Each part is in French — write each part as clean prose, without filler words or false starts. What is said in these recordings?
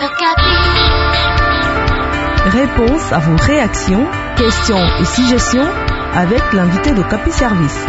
Réponse à vos réactions, questions et suggestions avec l'invité d'Okapi Service.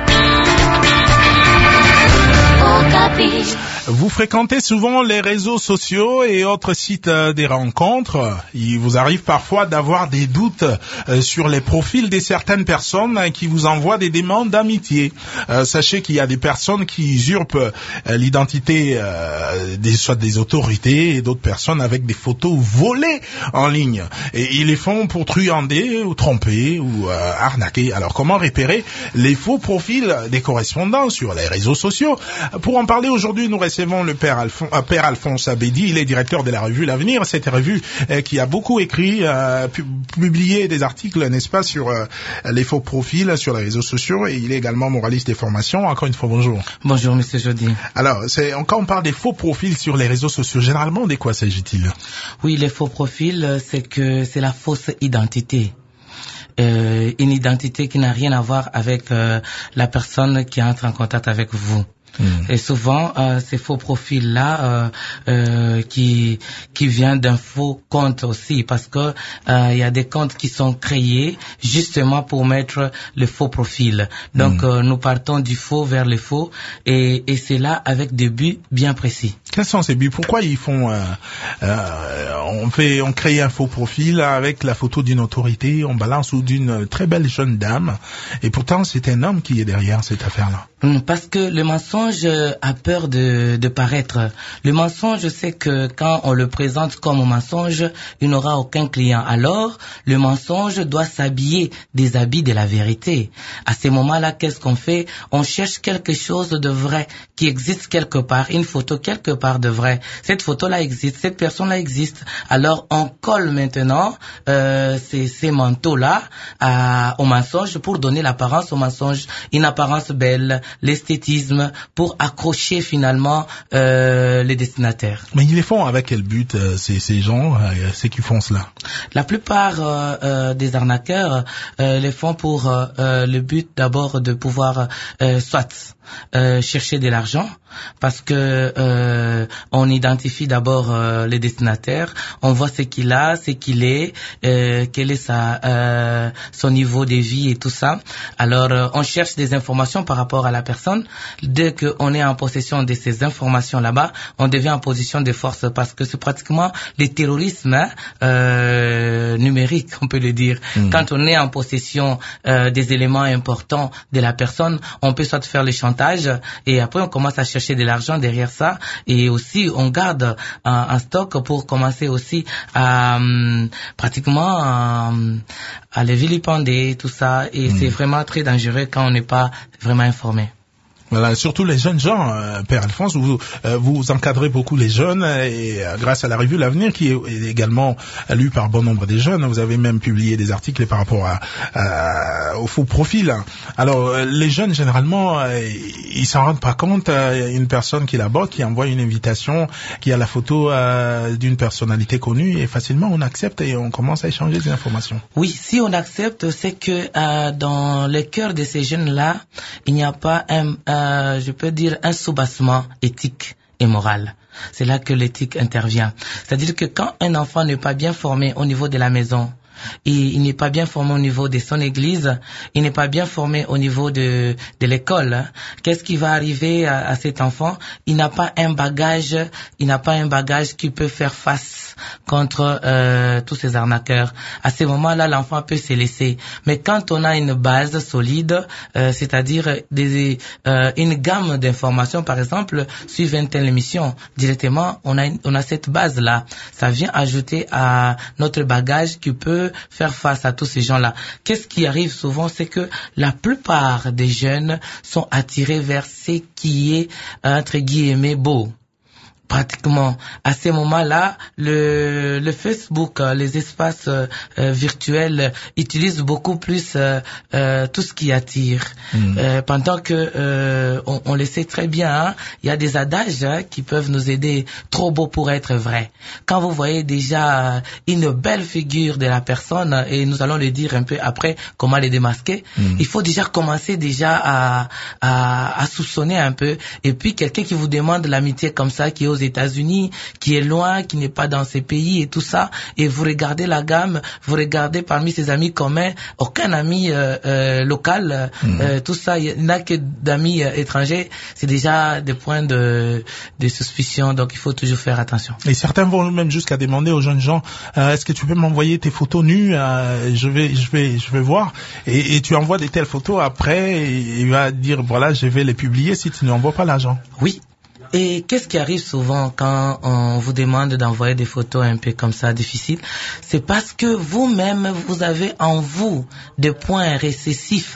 Vous fréquentez souvent les réseaux sociaux et autres sites des rencontres. Il vous arrive parfois d'avoir des doutes sur les profils de certaines personnes qui vous envoient des demandes d'amitié. Sachez qu'il y a des personnes qui usurpent l'identité soit des autorités et d'autres personnes avec des photos volées en ligne. Et ils les font pour truander ou tromper ou arnaquer. Alors comment repérer les faux profils des correspondants sur les réseaux sociaux? Pour en parler aujourd'hui, nous recevons le Père Alphonse Abedi. Il est directeur de la revue L'Avenir. Cette revue qui a beaucoup écrit, publié des articles, n'est-ce pas, sur les faux profils sur les réseaux sociaux. Et il est également moraliste des formations. Encore une fois, bonjour. Bonjour, monsieur Jody. Alors, quand on parle des faux profils sur les réseaux sociaux, généralement, de quoi s'agit-il? Oui, les faux profils, c'est la fausse identité. Une identité qui n'a rien à voir avec la personne qui entre en contact avec vous. Et souvent, ces faux profils-là, qui viennent d'un faux compte aussi, parce que il y a des comptes qui sont créés justement pour mettre le faux profil. Donc, nous partons du faux vers le faux, et c'est là avec des buts bien précis. Quels sont ces buts? Pourquoi ils font on crée un faux profil avec la photo d'une autorité, on balance, ou d'une très belle jeune dame, et pourtant c'est un homme qui est derrière cette affaire-là? Parce que le mensonge a peur de paraître. Le mensonge, c'est que quand on le présente comme un mensonge, il n'aura aucun client. Alors, le mensonge doit s'habiller des habits de la vérité. À ces moments-là, qu'est-ce qu'on fait? On cherche quelque chose de vrai qui existe quelque part, une photo quelque part de vrai. Cette photo-là existe, cette personne-là existe. Alors, on colle maintenant ces manteaux-là au mensonge pour donner l'apparence au mensonge, une apparence belle, l'esthétisme, pour accrocher finalement les destinataires. Mais ils les font avec quel but, ces gens, ceux qui font cela? La plupart des arnaqueurs les font pour le but d'abord de pouvoir soit chercher de l'argent, parce que on identifie d'abord les destinataires, on voit ce qu'il a, ce qu'il est, quel est son niveau de vie et tout ça. Alors on cherche des informations par rapport à la personne. Dès qu'on est en possession de ces informations là-bas, on devient en position de force, parce que c'est pratiquement le terrorisme numérique, on peut le dire. Quand on est en possession des éléments importants de la personne, on peut soit faire le chantage, et après on commence à chercher de l'argent derrière ça, et aussi on garde un stock pour commencer aussi à pratiquement à les vilipender, tout ça, et c'est vraiment très dangereux quand on n'est pas vraiment informé. Voilà, surtout les jeunes gens, Père Alphonse, vous encadrez beaucoup les jeunes, et grâce à la revue L'Avenir, qui est également lue par bon nombre des jeunes, vous avez même publié des articles par rapport au faux profil. Alors, les jeunes, généralement, ils s'en rendent pas compte. Une personne qui est là-bas, qui envoie une invitation, qui a la photo d'une personnalité connue, et facilement on accepte et on commence à échanger des informations. Oui, si on accepte, c'est que dans le cœur de ces jeunes-là, il n'y a pas je peux dire un soubassement éthique et moral. C'est là que l'éthique intervient. C'est-à-dire que quand un enfant n'est pas bien formé au niveau de la maison, il n'est pas bien formé au niveau de son église, il n'est pas bien formé au niveau de l'école, qu'est-ce qui va arriver à cet enfant? Il n'a pas un bagage qui peut faire face contre tous ces arnaqueurs. À ce moment-là, l'enfant peut se laisser. Mais quand on a une base solide, c'est-à-dire une gamme d'informations, par exemple, suivant une telle émission, directement, on a cette base-là. Ça vient ajouter à notre bagage qui peut faire face à tous ces gens-là. Qu'est-ce qui arrive souvent, c'est que la plupart des jeunes sont attirés vers ce qui est, entre guillemets, beau. Pratiquement, à ces moments-là, le Facebook, les espaces virtuels utilisent beaucoup plus tout ce qui attire. Pendant que on le sait très bien, hein, il y a des adages qui peuvent nous aider. Trop beau pour être vrai. Quand vous voyez déjà une belle figure de la personne, et nous allons le dire un peu après comment les démasquer, il faut déjà commencer déjà à soupçonner un peu. Et puis quelqu'un qui vous demande l'amitié comme ça, qui ose États-Unis, qui est loin, qui n'est pas dans ces pays et tout ça, et vous regardez la gamme, vous regardez parmi ses amis communs, aucun ami local, tout ça, il n'a que d'amis étrangers, c'est déjà des points de suspicion, donc il faut toujours faire attention. Et certains vont même jusqu'à demander aux jeunes gens, est-ce que tu peux m'envoyer tes photos nues, je vais voir, et tu envoies des telles photos, après il va dire voilà, je vais les publier si tu n'envoies pas l'argent. Oui. Et qu'est-ce qui arrive souvent quand on vous demande d'envoyer des photos un peu comme ça difficiles? C'est parce que vous-même, vous avez en vous des points récessifs,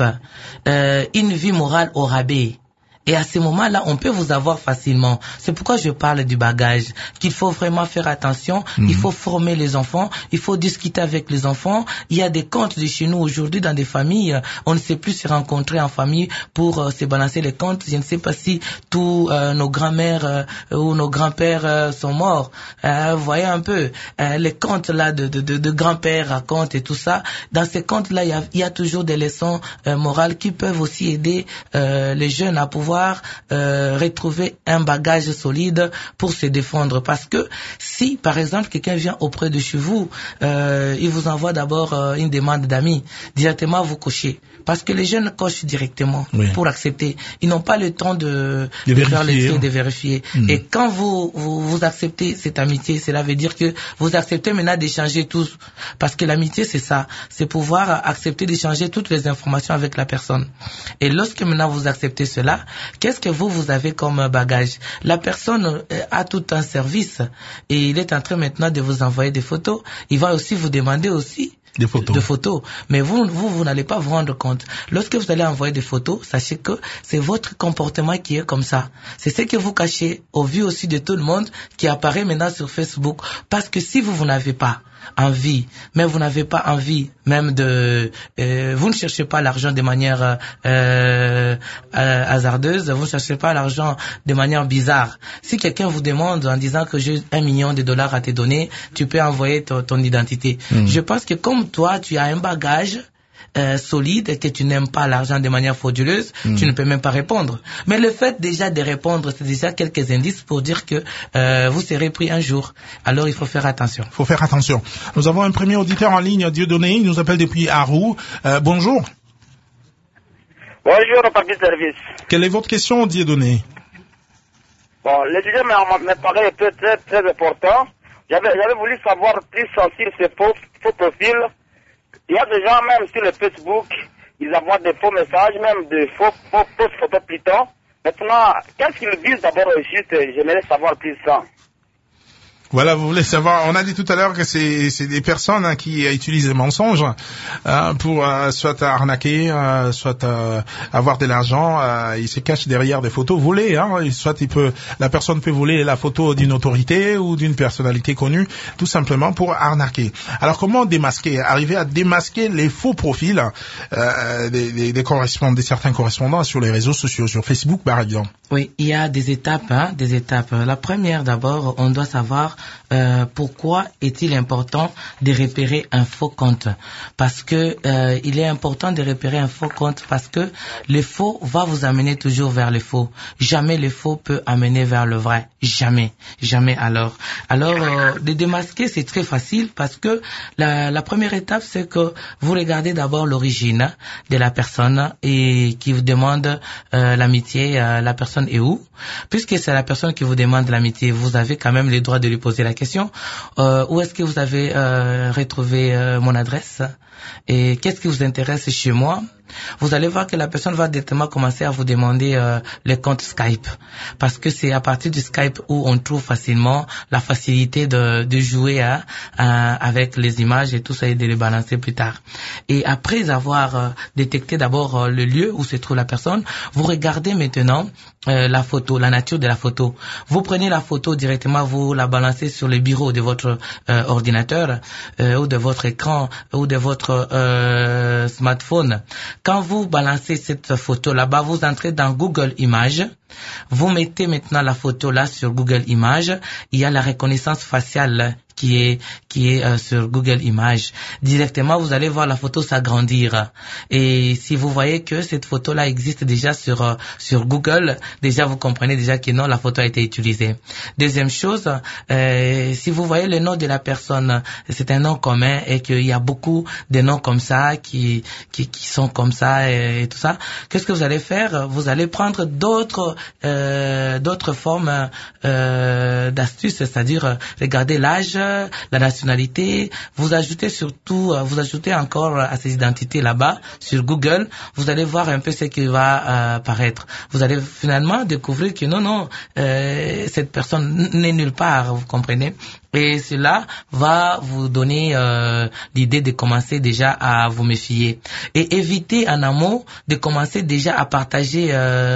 une vie morale au rabais. Et à ce moment-là, on peut vous avoir facilement. C'est pourquoi je parle du bagage, qu'il faut vraiment faire attention. Il faut former les enfants, il faut discuter avec les enfants. Il y a des comptes de chez nous aujourd'hui dans des familles. On ne sait plus se rencontrer en famille pour se balancer les comptes. Je ne sais pas si tous nos grands-mères ou nos grands-pères sont morts. Vous voyez un peu les comptes là de grands-pères racontent et tout ça. Dans ces comptes-là, il y a toujours des leçons morales qui peuvent aussi aider les jeunes à pouvoir retrouver un bagage solide pour se défendre. Parce que si, par exemple, quelqu'un vient auprès de chez vous, il vous envoie d'abord une demande d'amis, directement vous cochez. Parce que les jeunes cochent directement pour accepter. Ils n'ont pas le temps de faire le tri, de vérifier. Et quand vous acceptez cette amitié, cela veut dire que vous acceptez maintenant d'échanger tout. Parce que l'amitié, c'est ça. C'est pouvoir accepter d'échanger toutes les informations avec la personne. Et lorsque maintenant vous acceptez cela, qu'est-ce que vous avez comme bagage? La personne a tout un service et il est en train maintenant de vous envoyer des photos. Il va aussi vous demander aussi des photos. Mais vous n'allez pas vous rendre compte. Lorsque vous allez envoyer des photos, sachez que c'est votre comportement qui est comme ça. C'est ce que vous cachez au vu aussi de tout le monde qui apparaît maintenant sur Facebook. Parce que si vous n'avez pas envie, mais vous n'avez pas envie même vous ne cherchez pas l'argent de manière hasardeuse, vous ne cherchez pas l'argent de manière bizarre. Si quelqu'un vous demande en disant que j'ai $1 million à te donner, tu peux envoyer ton identité. Je pense que comme toi, tu as un bagage solide et que tu n'aimes pas l'argent de manière frauduleuse, tu ne peux même pas répondre. Mais le fait déjà de répondre, c'est déjà quelques indices pour dire que vous serez pris un jour. Alors il faut faire attention. Nous avons un premier auditeur en ligne, Dieudonné, il nous appelle depuis Arrou. Bonjour. Bonjour, au parti de service. Quelle est votre question, Dieudonné? Bon, le sujet me paraît très, très important. J'avais voulu savoir plus sur ces faux profils. Il y a des gens, même sur le Facebook, ils envoient des faux messages, même des faux photos plutôt. Maintenant, qu'est-ce qu'ils disent d'abord au juste? J'aimerais savoir plus ça. Voilà, vous voulez savoir, on a dit tout à l'heure que c'est des personnes qui utilisent les mensonges pour soit arnaquer, soit avoir de l'argent. Ils se cachent derrière des photos volées. Soit la personne peut voler la photo d'une autorité ou d'une personnalité connue, tout simplement pour arnaquer. Alors comment démasquer, arriver à démasquer les faux profils des certains correspondants sur les réseaux sociaux, sur Facebook par exemple? Oui, il y a des étapes. La première, d'abord, on doit savoir pourquoi est-il important de repérer un faux compte. Parce que il est important de repérer un faux compte parce que le faux va vous amener toujours vers le faux. Jamais le faux peut amener vers le vrai. Jamais. Alors, de démasquer, c'est très facile parce que la première étape, c'est que vous regardez d'abord l'origine de la personne et qui vous demande l'amitié. La personne est où? Puisque c'est la personne qui vous demande l'amitié, vous avez quand même le droit de lui poser la question. Où est-ce que vous avez retrouvé mon adresse? Et qu'est-ce qui vous intéresse chez moi? Vous allez voir que la personne va directement commencer à vous demander les comptes Skype. Parce que c'est à partir du Skype où on trouve facilement la facilité de jouer avec les images et tout ça et de les balancer plus tard. Et après avoir détecté d'abord le lieu où se trouve la personne, vous regardez maintenant la photo, la nature de la photo. Vous prenez la photo directement, vous la balancez sur le bureau de votre ordinateur ou de votre écran ou de votre smartphone. Quand vous balancez cette photo là-bas, vous entrez dans Google Images. Vous mettez maintenant la photo là sur Google Images. Il y a la reconnaissance faciale qui est sur Google Images. Directement, vous allez voir la photo s'agrandir. Et si vous voyez que cette photo-là existe déjà sur Google, déjà vous comprenez déjà que non, la photo a été utilisée. Deuxième chose, si vous voyez le nom de la personne, c'est un nom commun et qu'il y a beaucoup de noms comme ça qui sont comme ça et tout ça, qu'est-ce que vous allez faire? Vous allez prendre d'autres formes d'astuces, c'est-à-dire regarder l'âge, la nationalité, vous ajoutez encore à ces identités là-bas sur Google, vous allez voir un peu ce qui va apparaître. Vous allez finalement découvrir que non, cette personne n'est nulle part, vous comprenez? Et cela va vous donner l'idée de commencer déjà à vous méfier. Et éviter en amont de commencer déjà à partager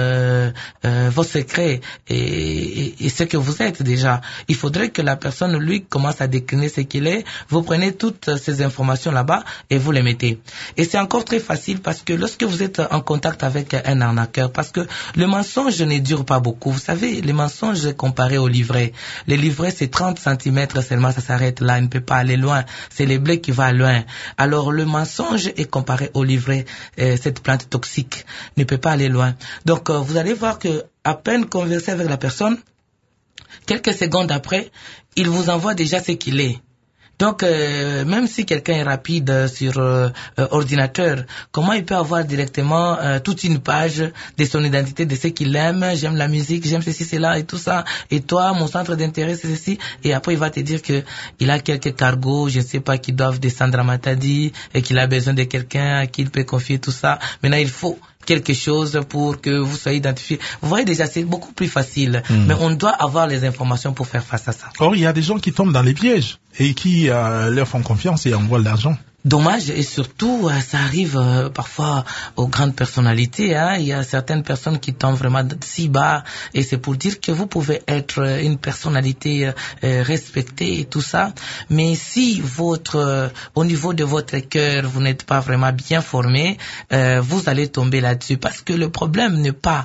vos secrets et ce que vous êtes déjà. Il faudrait que la personne, lui, commence à décliner ce qu'il est. Vous prenez toutes ces informations là-bas et vous les mettez. Et c'est encore très facile parce que lorsque vous êtes en contact avec un arnaqueur, parce que le mensonge ne dure pas beaucoup. Vous savez, les mensonges comparés au livret. Les livrets, c'est 30 cm seulement, ça s'arrête là, il ne peut pas aller loin. C'est le blé qui va loin. Alors le mensonge est comparé au livret, cette plante toxique ne peut pas aller loin. Donc vous allez voir que à peine converser avec la personne, quelques secondes après, il vous envoie déjà ce qu'il est. Donc, même si quelqu'un est rapide sur ordinateur, comment il peut avoir directement toute une page de son identité, de ce qu'il aime, j'aime la musique, j'aime ceci, cela et tout ça, et toi, mon centre d'intérêt, c'est ceci, et après il va te dire que il a quelques cargos, je ne sais pas, qui doivent descendre à Matadi, et qu'il a besoin de quelqu'un à qui il peut confier tout ça. Maintenant, il faut quelque chose pour que vous soyez identifié. Vous voyez déjà, c'est beaucoup plus facile. Mais on doit avoir les informations pour faire face à ça. Or, il y a des gens qui tombent dans les pièges et qui leur font confiance et envoient de l'argent. Dommage, et surtout ça arrive parfois aux grandes personnalités, hein. Il y a certaines personnes qui tombent vraiment si bas, et c'est pour dire que vous pouvez être une personnalité respectée et tout ça, mais si au niveau de votre cœur vous n'êtes pas vraiment bien formé, vous allez tomber là-dessus, parce que le problème n'est pas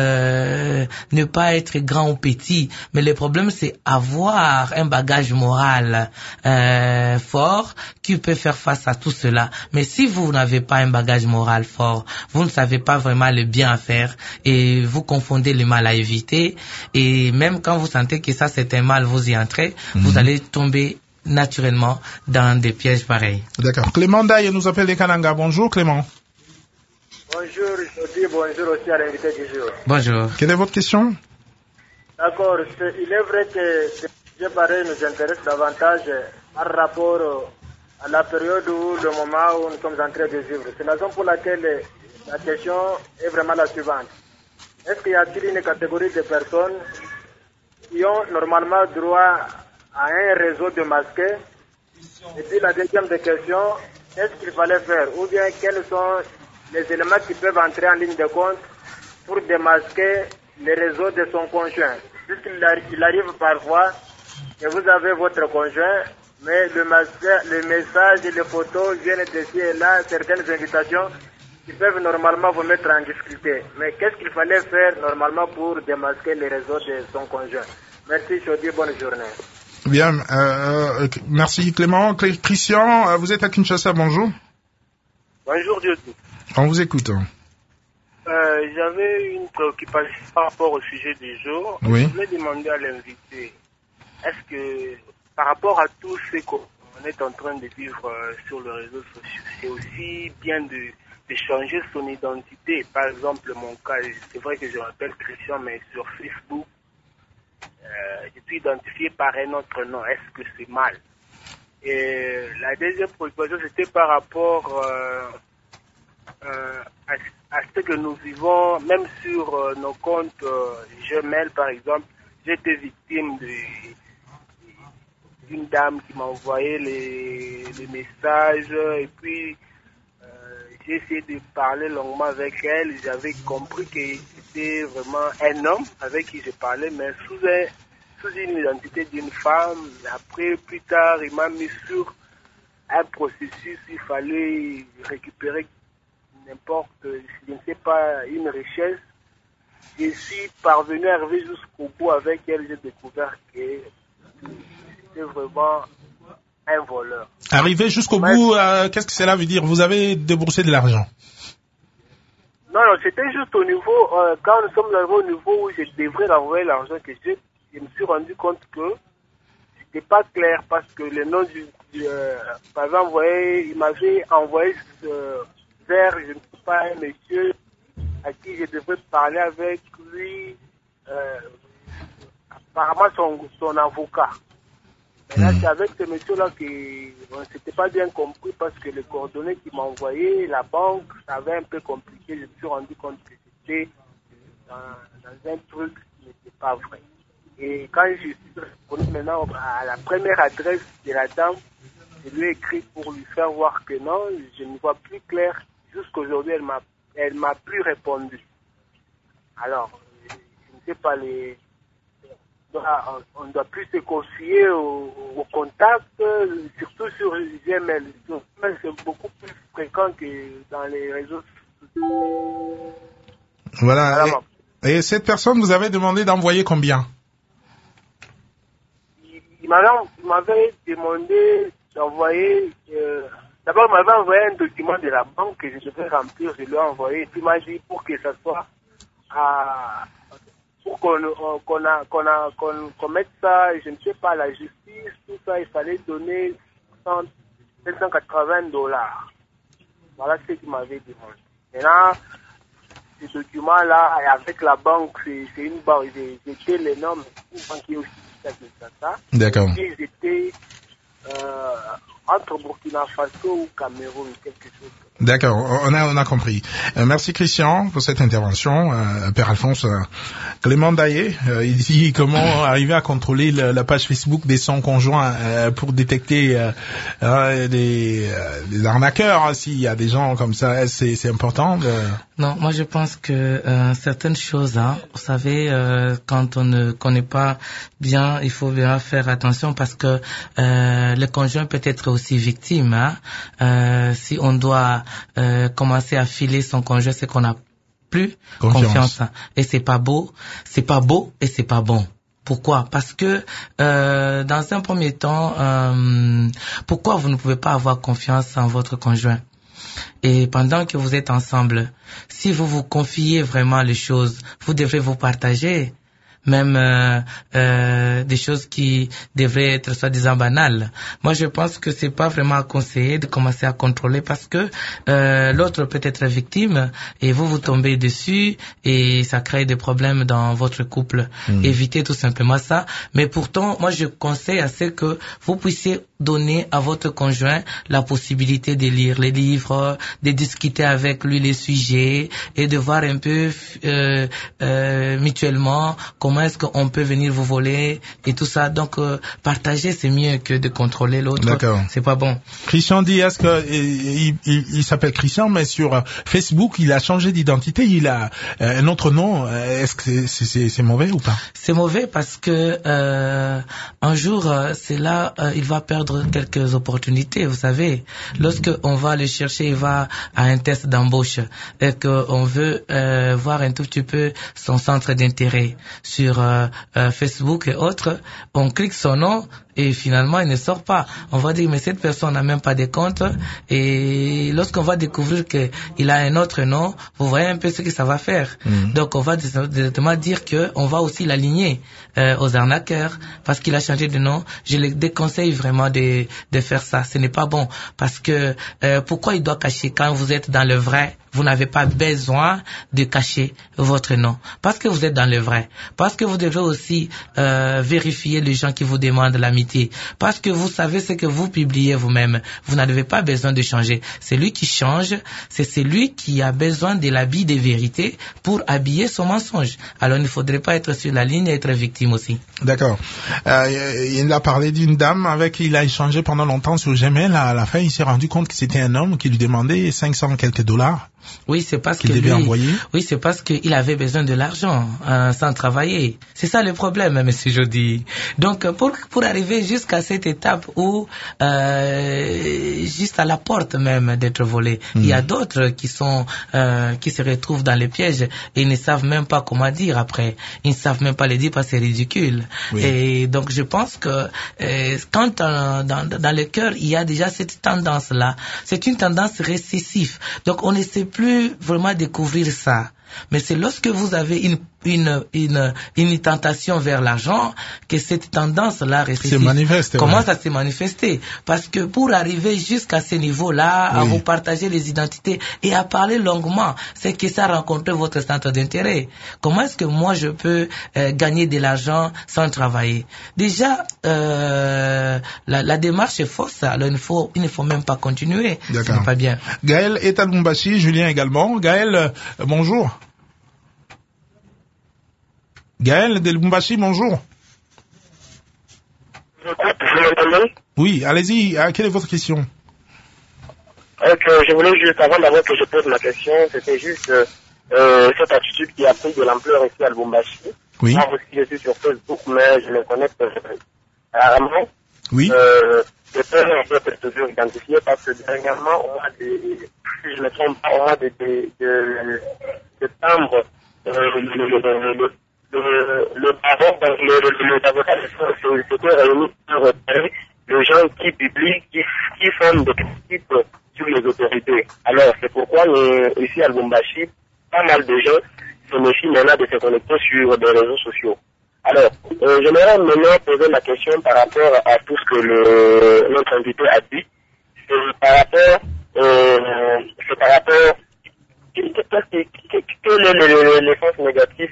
ne pas être grand ou petit, mais le problème c'est avoir un bagage moral fort qui peut faire face à tout cela. Mais si vous n'avez pas un bagage moral fort, vous ne savez pas vraiment le bien à faire et vous confondez le mal à éviter, et même quand vous sentez que ça c'est un mal, vous y entrez, vous allez tomber naturellement dans des pièges pareils. D'accord. Clément Daye nous appelle de Kananga. Bonjour Clément. Bonjour, je dis bonjour aussi à l'invité du jour. Bonjour. Quelle est votre question? D'accord, il est vrai que ce sujet pareil nous intéresse davantage par rapport à la période où le moment où nous sommes en train de vivre. C'est la raison pour laquelle la question est vraiment la suivante. Est-ce qu'il y a-t-il une catégorie de personnes qui ont normalement droit à un réseau de masqués? Et puis la deuxième des questions, qu'est-ce qu'il fallait faire? Ou bien quels sont les éléments qui peuvent entrer en ligne de compte pour démasquer les réseaux de son conjoint? Puisqu'il arrive parfois que vous avez votre conjoint, mais le message et les photos viennent d'ici et là, certaines invitations qui peuvent normalement vous mettre en difficulté. Mais qu'est-ce qu'il fallait faire normalement pour démasquer les réseaux de son conjoint? Merci, je vous dis bonne journée. Bien, merci Clément. Christian, vous êtes à Kinshasa, bonjour. Bonjour Dieu. On vous écoute. J'avais une préoccupation par rapport au sujet du jour. Oui. Je voulais demander à l'invité, est-ce que par rapport à tout ce qu'on est en train de vivre sur les réseaux sociaux, c'est aussi bien de changer son identité. Par exemple, mon cas, c'est vrai que je m'appelle Christian, mais sur Facebook, je suis identifié par un autre nom. Est-ce que c'est mal? Et la deuxième préoccupation, c'était par rapport à ce que nous vivons, même sur nos comptes Gmail, par exemple. J'ai été victime d'une dame qui m'a envoyé les messages, et puis j'ai essayé de parler longuement avec elle. J'avais compris que c'était vraiment un homme avec qui je parlais, mais sous une identité d'une femme. Après, plus tard, il m'a mis sur un processus, il fallait récupérer n'importe, je ne sais pas, une richesse. Je suis parvenu à arriver jusqu'au bout avec elle. J'ai découvert que c'était vraiment un voleur. Arrivé jusqu'au bout, qu'est-ce que cela veut dire? Vous avez déboursé de l'argent? Non, c'était juste au niveau, quand nous sommes arrivés au niveau où je devrais renvoyer l'argent que j'ai, je me suis rendu compte que c'était pas clair parce que le nom il m'avait envoyé vers, je ne sais pas, un monsieur à qui je devrais parler avec lui, apparemment son avocat. Et là, c'est avec ce monsieur-là qu'on ne s'était pas bien compris parce que les coordonnées qu'il m'a envoyées, la banque, ça avait un peu compliqué. Je me suis rendu compte que c'était dans un truc qui n'était pas vrai. Et quand je suis revenu maintenant à la première adresse de la dame, je lui ai écrit pour lui faire voir que non, je ne vois plus clair. Jusqu'aujourd'hui, elle m'a plus répondu. Alors, je ne sais pas on ne doit plus se confier au contact, surtout sur Gmail. C'est beaucoup plus fréquent que dans les réseaux sociaux. Voilà. Et cette personne, vous avez demandé d'envoyer combien? Il m'avait demandé d'envoyer... D'abord, il m'avait envoyé un document de la banque que je devais remplir. Je lui ai envoyé. Et puis, il m'a dit pour que ça soit pour qu'on mette ça, je ne sais pas, la justice, tout ça, il fallait donner $780. Voilà ce qu'il m'avait demandé. Maintenant, ce document-là, avec la banque, c'est une banque, j'étais les normes, une banque qui est aussi ça. D'accord. Ils étaient entre Burkina Faso ou Cameroun, quelque chose. D'accord, on a compris. Merci Christian pour cette intervention. Père Alphonse, Clément Daillé, il dit comment arriver à contrôler la page Facebook des 100 conjoints pour détecter des arnaqueurs. S'il y a des gens comme ça, c'est important. Non, moi je pense que certaines choses, vous savez, quand on ne connaît pas bien, il faut bien faire attention parce que le conjoint peut être aussi victime. Si on doit commencer à filer son conjoint, c'est qu'on n'a plus confiance. Et c'est pas beau et c'est pas bon. Pourquoi? Parce que dans un premier temps, pourquoi vous ne pouvez pas avoir confiance en votre conjoint? Et pendant que vous êtes ensemble, si vous vous confiez vraiment les choses, vous devrez vous partager. Même des choses qui devraient être soi-disant banales. Moi, je pense que c'est pas vraiment conseillé de commencer à contrôler parce que l'autre peut être victime et vous tombez dessus et ça crée des problèmes dans votre couple. Évitez tout simplement ça. Mais pourtant, moi, je conseille à ce que vous puissiez donner à votre conjoint la possibilité de lire les livres, de discuter avec lui les sujets et de voir un peu mutuellement comment est-ce qu'on peut venir vous voler et tout ça. Donc, partager, c'est mieux que de contrôler l'autre. D'accord. C'est pas bon. Christian dit, est-ce que il s'appelle Christian, mais sur Facebook, il a changé d'identité, il a un autre nom. Est-ce que c'est mauvais ou pas? C'est mauvais parce que un jour, c'est là, il va perdre quelques opportunités. Vous savez, lorsque on va le chercher, il va à un test d'embauche et qu'on veut voir un tout petit peu son centre d'intérêt sur Facebook et autres, on clique son nom et finalement il ne sort pas. On va dire mais cette personne n'a même pas de compte et lorsqu'on va découvrir que il a un autre nom, vous voyez un peu ce que ça va faire. Donc on va directement dire que on va aussi l'aligner aux arnaqueurs parce qu'il a changé de nom. Je les déconseille vraiment de faire ça. Ce n'est pas bon parce que pourquoi il doit cacher quand vous êtes dans le vrai? Vous n'avez pas besoin de cacher votre nom parce que vous êtes dans le vrai, parce que vous devez aussi vérifier les gens qui vous demandent l'amitié, parce que vous savez ce que vous publiez vous-même. Vous n'avez pas besoin de changer. C'est lui qui change, c'est celui qui a besoin de l'habit de vérité pour habiller son mensonge. Alors il ne faudrait pas être sur la ligne et être victime aussi. D'accord. Il a parlé d'une dame avec qui il a échangé pendant longtemps sur Gmail. À la fin, il s'est rendu compte que c'était un homme qui lui demandait 500 quelques dollars. Oui, c'est parce que lui, oui, c'est parce qu'il avait besoin de l'argent sans travailler. C'est ça le problème, monsieur Jody. Donc, pour arriver arriver jusqu'à cette étape où juste à la porte même d'être volé. Il y a d'autres qui se retrouvent dans les pièges et ils ne savent même pas comment dire après. Ils ne savent même pas les dire parce que c'est ridicule. Oui. Et donc je pense que quand dans le cœur il y a déjà cette tendance-là, c'est une tendance récessive. Donc on ne sait plus vraiment découvrir ça. Mais c'est lorsque vous avez une tentation vers l'argent que cette tendance-là récessive commence à se manifester. Parce que pour arriver jusqu'à ce niveau-là, à vous partager les identités et à parler longuement, c'est que ça rencontre votre centre d'intérêt. Comment est-ce que moi je peux gagner de l'argent sans travailler? Déjà, la démarche est fausse. Alors il ne faut même pas continuer. Ce n'est pas bien. Gaël est à Lubumbashi, Julien également. Gaël, bonjour. Gaël de Lubumbashi, bonjour. Vous m'entendez? Oui, allez-y. Quelle est votre question? Je voulais juste, avant d'abord que je pose ma question, c'était juste cette attitude qui a pris de l'ampleur ici à Lubumbashi. Oui. Moi aussi, je suis sur Facebook, mais je me connecte rarement. Oui. Je peux un peu toujours identifier parce que dernièrement, on a si je ne me trompe pas, on a des timbres, le avocat s'était réuni pour repérer les gens qui publient, qui font des critiques sur les autorités. Alors, c'est pourquoi ici à Lubumbashi, pas mal de gens se méfient maintenant de se connecter sur des réseaux sociaux. Alors, j'aimerais maintenant poser la question par rapport à tout ce que notre invité a dit. C'est par rapport quel est l'effet négatif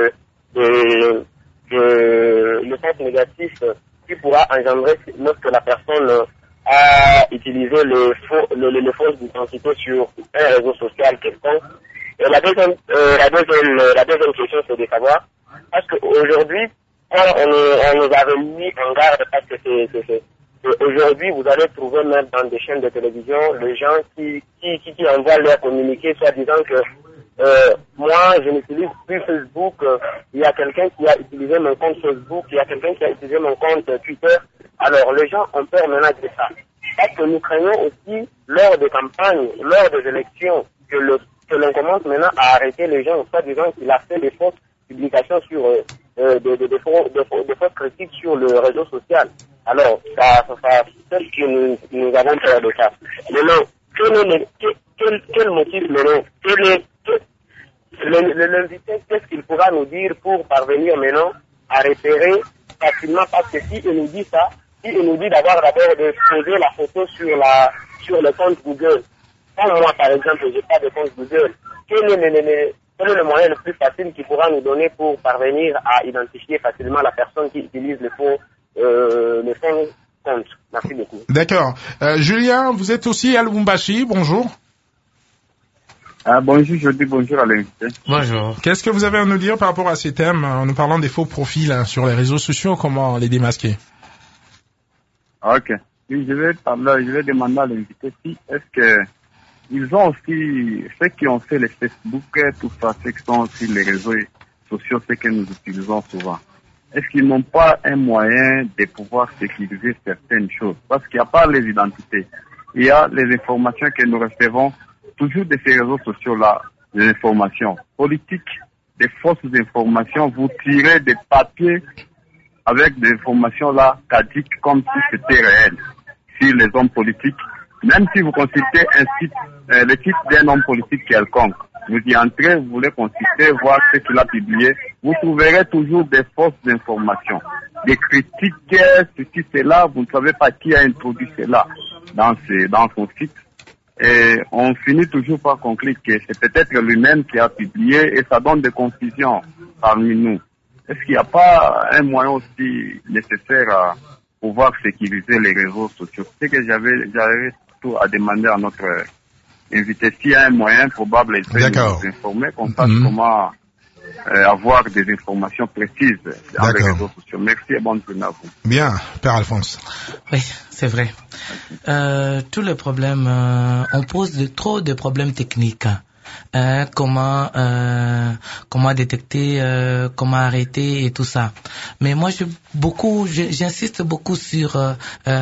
l'effet négatif qui pourra engendrer lorsque la personne a utilisé les fausses identités sur un réseau social quelconque. Et la deuxième question, c'est de savoir, parce qu'aujourd'hui, quand on nous avait mis en garde, parce que aujourd'hui, vous allez trouver même dans des chaînes de télévision les gens qui envoient leur communiqué, soit disant que moi, je n'utilise plus Facebook, il y a quelqu'un qui a utilisé mon compte Facebook, il y a quelqu'un qui a utilisé mon compte Twitter. Alors, les gens ont peur maintenant de ça. Parce que nous craignons aussi, lors des campagnes, lors des élections, que l'on commence maintenant à arrêter les gens, soit disant qu'il a fait des fausses publications sur des fausses critiques sur le réseau social. Alors, c'est ce que nous avons peur de ça. Maintenant, quel motif maintenant? L'invité, qu'est-ce qu'il pourra nous dire pour parvenir maintenant à repérer facilement? Parce que si il nous dit ça, si il nous dit d'abord de poser la photo sur le compte Google, quand moi par exemple j'ai pas de compte Google, quel est le moyen le plus facile qui pourra nous donner pour parvenir à identifier facilement la personne qui utilise le faux compte? Merci beaucoup. D'accord. Julien, vous êtes aussi à Lubumbashi, bonjour. Bonjour, je dis bonjour à l'invité. Bonjour. Qu'est-ce que vous avez à nous dire par rapport à ces thèmes en nous parlant des faux profils sur les réseaux sociaux, comment les démasquer? Ok. Oui, je vais demander à l'invité si est-ce que ils ont aussi ceux qui ont fait les Facebook, tout ça, ceux qui sont sur les réseaux sociaux, ceux que nous utilisons souvent. Est-ce qu'ils n'ont pas un moyen de pouvoir sécuriser certaines choses? Parce qu'il n'y a pas les identités. Il y a les informations que nous recevons toujours de ces réseaux sociaux-là, des informations politiques, des fausses informations. Vous tirez des papiers avec des informations là cadiques comme si c'était réel sur les hommes politiques. Même si vous consultez un site, le site d'un homme politique quelconque, vous y entrez, vous voulez consulter, voir ce qu'il a publié, vous trouverez toujours des fausses informations, des critiques, ceci, cela, vous ne savez pas qui a introduit cela dans son site. Et on finit toujours par conclure que c'est peut-être lui-même qui a publié et ça donne des confusions parmi nous. Est-ce qu'il n'y a pas un moyen aussi nécessaire à pouvoir sécuriser les réseaux sociaux? C'est que j'avais tout à demander à notre invité. S'il y a un moyen probable, il peut nous informer, qu'on sache comment avoir des informations précises dans les réseaux sociaux. Merci et bonne journée à vous. Bien, Père Alphonse. Oui, c'est vrai. Tous les problèmes, on pose trop de problèmes techniques. comment détecter, comment arrêter et tout ça. Mais moi, j'insiste beaucoup sur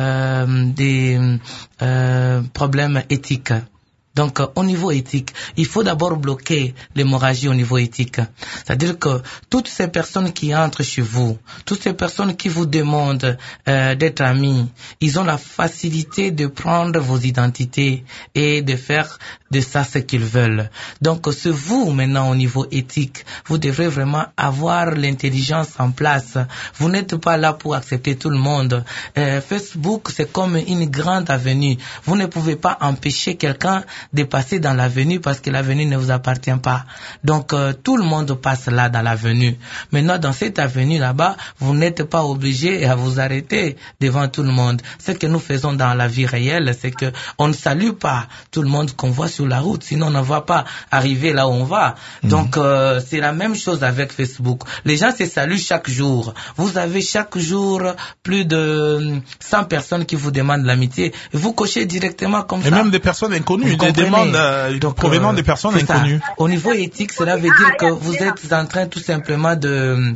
des problèmes éthiques. Donc, au niveau éthique, il faut d'abord bloquer l'hémorragie au niveau éthique. C'est-à-dire que toutes ces personnes qui entrent chez vous, toutes ces personnes qui vous demandent d'être amis, ils ont la facilité de prendre vos identités et de faire de ça ce qu'ils veulent. Donc, c'est vous, maintenant, au niveau éthique, vous devrez vraiment avoir l'intelligence en place. Vous n'êtes pas là pour accepter tout le monde. Facebook, c'est comme une grande avenue. Vous ne pouvez pas empêcher quelqu'un de passer dans l'avenue parce que l'avenue ne vous appartient pas. Donc, tout le monde passe là dans l'avenue. Maintenant, dans cette avenue là-bas, vous n'êtes pas obligé à vous arrêter devant tout le monde. Ce que nous faisons dans la vie réelle, c'est que on ne salue pas tout le monde qu'on voit sur la route, sinon on ne va pas arriver là où on va. Donc, c'est la même chose avec Facebook. Les gens se saluent chaque jour. Vous avez chaque jour plus de 100 personnes qui vous demandent l'amitié. Vous cochez directement comme ça. Et même des personnes inconnues, des demandes provenant des personnes inconnues. Au niveau éthique, cela veut dire que vous êtes en train tout simplement de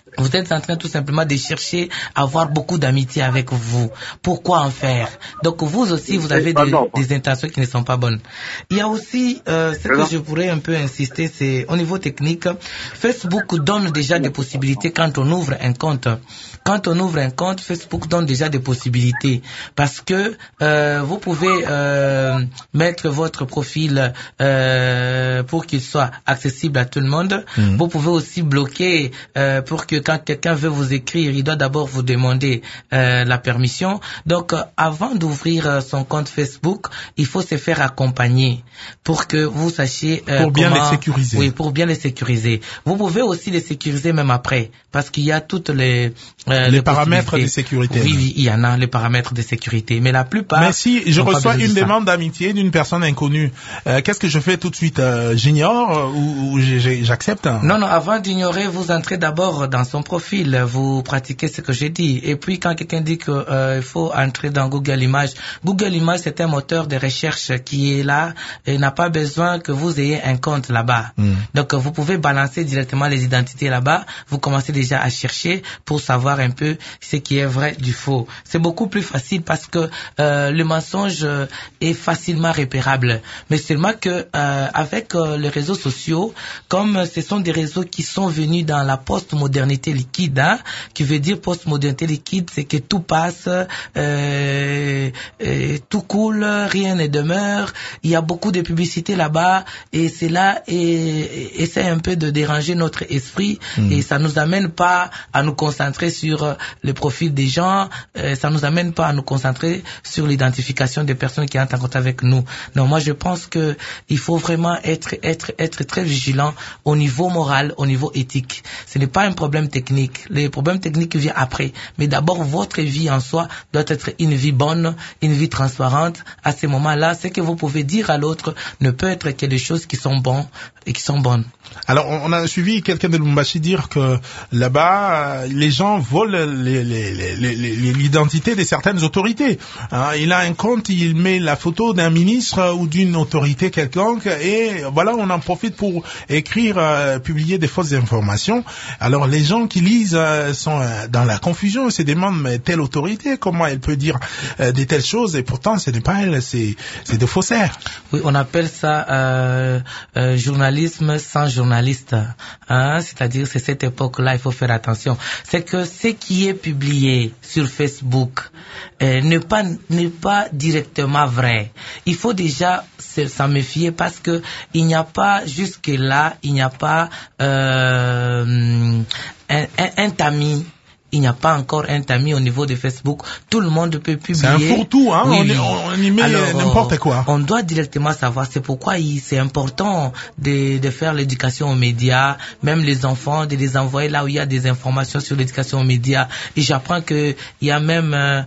chercher à avoir beaucoup d'amitié avec vous. Pourquoi en faire? Donc vous aussi, vous avez des intentions qui ne sont pas bonnes. Il y a aussi ce que je pourrais un peu insister, c'est au niveau technique. Facebook donne déjà des possibilités quand on ouvre un compte. Quand on ouvre un compte, Facebook donne déjà des possibilités parce que vous pouvez mettre votre profil pour qu'il soit accessible à tout le monde. Vous pouvez aussi bloquer pour que quand quelqu'un veut vous écrire, il doit d'abord vous demander la permission. Donc, avant d'ouvrir son compte Facebook, il faut se faire accompagner pour que vous sachiez pour bien les sécuriser. Oui, pour bien les sécuriser. Vous pouvez aussi les sécuriser même après, parce qu'il y a toutes les paramètres de sécurité. Oui, il y en a les paramètres de sécurité, mais la plupart. Mais si je reçois une demande d'amitié d'une personne inconnue, qu'est-ce que je fais tout de suite? J'ignore ou j'accepte? Non, avant d'ignorer, vous entrez d'abord dans son profil, vous pratiquez ce que j'ai dit. Et puis quand quelqu'un dit que il faut entrer dans Google Images, Google Images c'est un moteur de recherche qui est là et n'a pas besoin que vous ayez un compte là-bas. Donc vous pouvez balancer directement les identités là-bas. Vous commencez déjà à chercher pour savoir un peu ce qui est vrai du faux. C'est beaucoup plus facile parce que le mensonge est facilement repérable. Mais seulement que avec les réseaux sociaux, comme ce sont des réseaux qui sont venus dans la postmodernité liquide, qui veut dire postmodernité liquide, c'est que tout passe, tout coule, rien ne demeure. Il y a beaucoup de publicité là-bas et c'est là et essaie un peu de déranger notre esprit et ça nous amène pas à nous concentrer sur le profil des gens, ça nous amène pas à nous concentrer sur l'identification des personnes qui entrent en contact avec nous. Non, moi je pense que il faut vraiment être très vigilant au niveau moral, au niveau éthique. Ce n'est pas un problème technique. Les problèmes techniques viennent après. Mais d'abord, votre vie en soi doit être une vie bonne, une vie transparente. À ce moment-là, ce que vous pouvez dire à l'autre ne peut être que des choses qui sont bonnes et qui sont bonnes. Alors, on a suivi quelqu'un de Lubumbashi dire que là-bas, les gens volent l'identité de certaines autorités. Il a un compte, il met la photo d'un ministre ou d'une autorité quelconque et voilà, on en profite pour écrire, publier des fausses informations. Alors, les gens qui lisent sont dans la confusion, se demandent mais telle autorité, comment elle peut dire de telles choses et pourtant ce n'est pas elle, c'est des faussaires. Oui, on appelle ça journalisme sans journaliste, c'est-à-dire c'est cette époque-là, il faut faire attention. C'est que ce qui est publié sur Facebook n'est pas directement vrai. Il faut déjà s'en méfier parce que il n'y a pas jusque-là, il n'y a pas un tamis. Il n'y a pas encore un tamis au niveau de Facebook. Tout le monde peut publier. C'est un fourre-tout, hein. Oui. On y met n'importe quoi. On doit directement savoir. C'est pourquoi c'est important de faire l'éducation aux médias, même les enfants, de les envoyer là où il y a des informations sur l'éducation aux médias. Et j'apprends que il y a même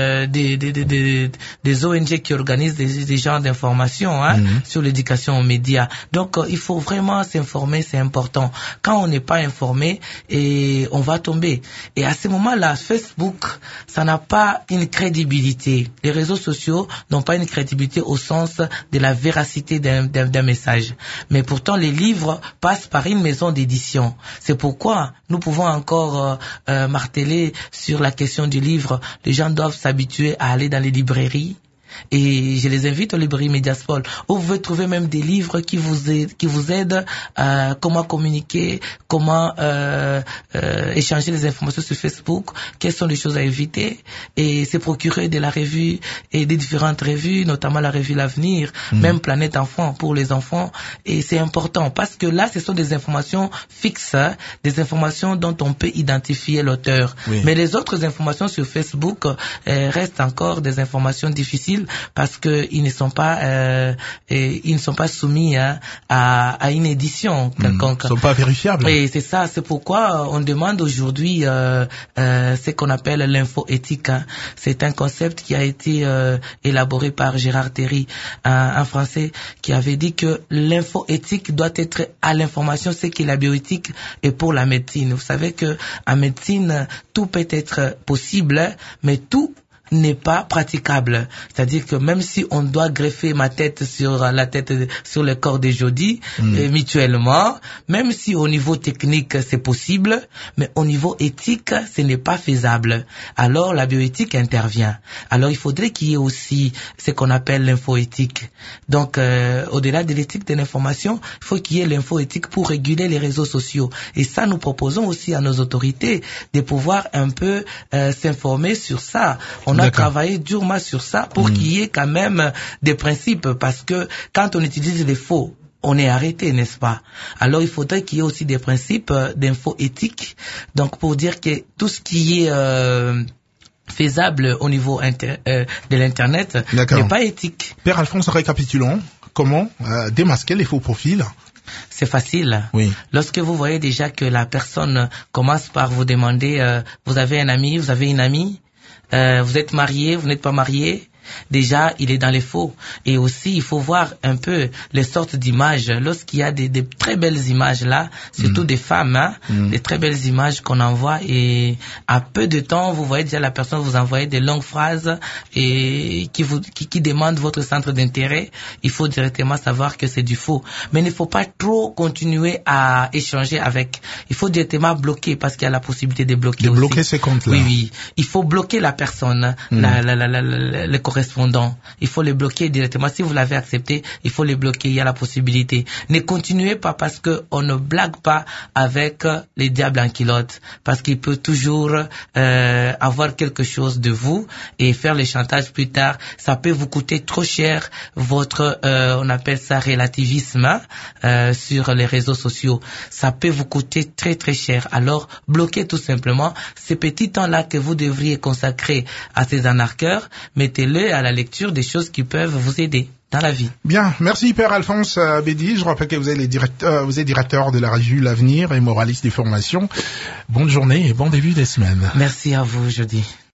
des ONG qui organisent des genres d'informations sur l'éducation aux médias. Donc il faut vraiment s'informer, c'est important. Quand on n'est pas informé, et on va tomber. Et à à ce moment-là, Facebook, ça n'a pas une crédibilité. Les réseaux sociaux n'ont pas une crédibilité au sens de la véracité d'un message. Mais pourtant, les livres passent par une maison d'édition. C'est pourquoi nous pouvons encore marteler sur la question du livre. Les gens doivent s'habituer à aller dans les librairies. Et je les invite aux librairies Mediaspol, où vous pouvez trouver même des livres qui vous aident à comment communiquer, comment échanger les informations sur Facebook, quelles sont les choses à éviter, et se procurer de la revue et des différentes revues, notamment la revue L'Avenir, même Planète Enfant pour les enfants. Et c'est important parce que là, ce sont des informations fixes, des informations dont on peut identifier l'auteur. Oui. Mais les autres informations sur Facebook restent encore des informations difficiles parce que ils ne sont pas soumis à une édition quelconque. Ils ne sont pas vérifiables. Et c'est ça, c'est pourquoi on demande aujourd'hui ce qu'on appelle l'infoéthique. C'est un concept qui a été élaboré par Gérard Terry, un Français, qui avait dit que l'infoéthique doit être à l'information ce qu'est la bioéthique et pour la médecine. Vous savez que en médecine, tout peut être possible, mais tout n'est pas praticable. C'est-à-dire que même si on doit greffer ma tête sur le corps de Jody, mutuellement, même si au niveau technique c'est possible, mais au niveau éthique, ce n'est pas faisable. Alors la bioéthique intervient. Alors il faudrait qu'il y ait aussi ce qu'on appelle l'infoéthique. Donc au-delà de l'éthique de l'information, il faut qu'il y ait l'infoéthique pour réguler les réseaux sociaux. Et ça, nous proposons aussi à nos autorités de pouvoir un peu s'informer sur ça. On a travaillé durement sur ça pour qu'il y ait quand même des principes, parce que quand on utilise les faux, on est arrêté, n'est-ce pas? Alors il faudrait qu'il y ait aussi des principes d'info-éthique, donc pour dire que tout ce qui est faisable au niveau de l'Internet n'est pas éthique. Père Alphonse, récapitulons. Comment démasquer les faux profils? C'est facile. Oui. Lorsque vous voyez déjà que la personne commence par vous demander vous avez un ami, vous avez une amie, vous êtes marié, vous n'êtes pas marié, déjà il est dans les faux. Et aussi il faut voir un peu les sortes d'images. Lorsqu'il y a des très belles images là, surtout des femmes, des très belles images qu'on envoie, et à peu de temps vous voyez déjà la personne vous envoyer des longues phrases et qui demande votre centre d'intérêt. Il faut directement savoir que c'est du faux. Mais il ne faut pas trop continuer à échanger avec. Il faut directement bloquer, parce qu'il y a la possibilité de bloquer. De bloquer ces comptes là. Oui. Il faut bloquer la personne, le correspondant. Il faut les bloquer directement. Si vous l'avez accepté, il faut les bloquer. Il y a la possibilité. Ne continuez pas, parce que on ne blague pas avec les diables en culotte, parce qu'il peut toujours avoir quelque chose de vous et faire le chantage plus tard. Ça peut vous coûter trop cher votre on appelle ça relativisme sur les réseaux sociaux. Ça peut vous coûter très très cher. Alors bloquez tout simplement ces petits temps-là que vous devriez consacrer à ces arnaqueurs. Mettez-le à la lecture des choses qui peuvent vous aider dans la vie. Bien, merci Père Alphonse Bédi. Je rappelle que vous êtes directeur de la revue L'Avenir et moraliste des formations. Bonne journée et bon début des semaines. Merci à vous, Jody.